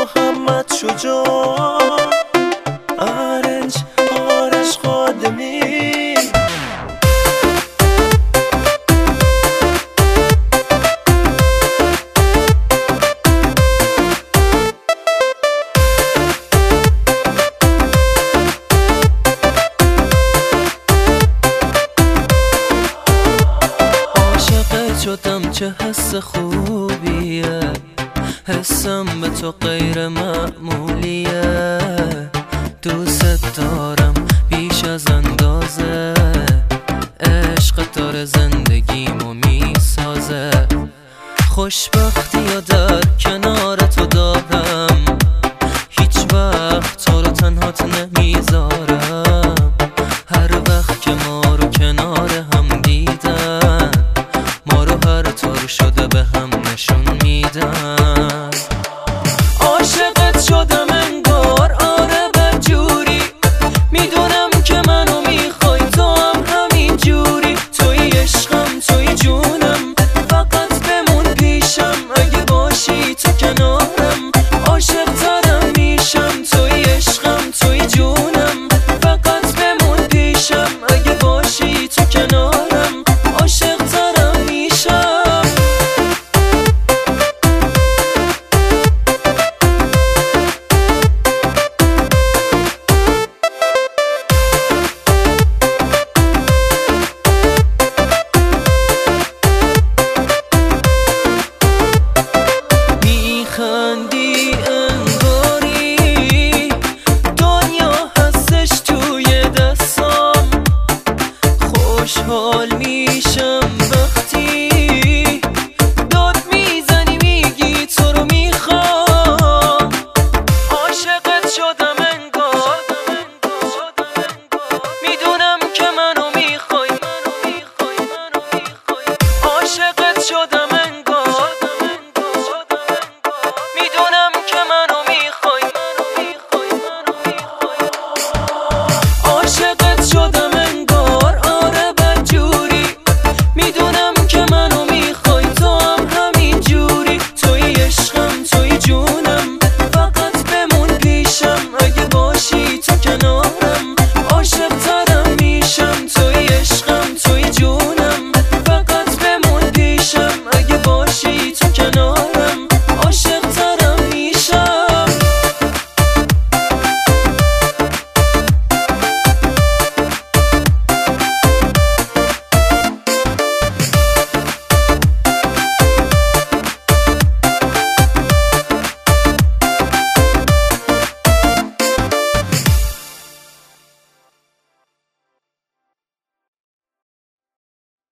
محمد شجاع آرش خادمی عاشقت شدم چه حس خوبیه، حسم به تو غیر معمولیه، دوست دارم بیش از اندازه، عشق داره زندگیمو میسازه، خوشبختی یا در کنار تو دارم، هیچ وقت تو رو تنهات نمیذارم،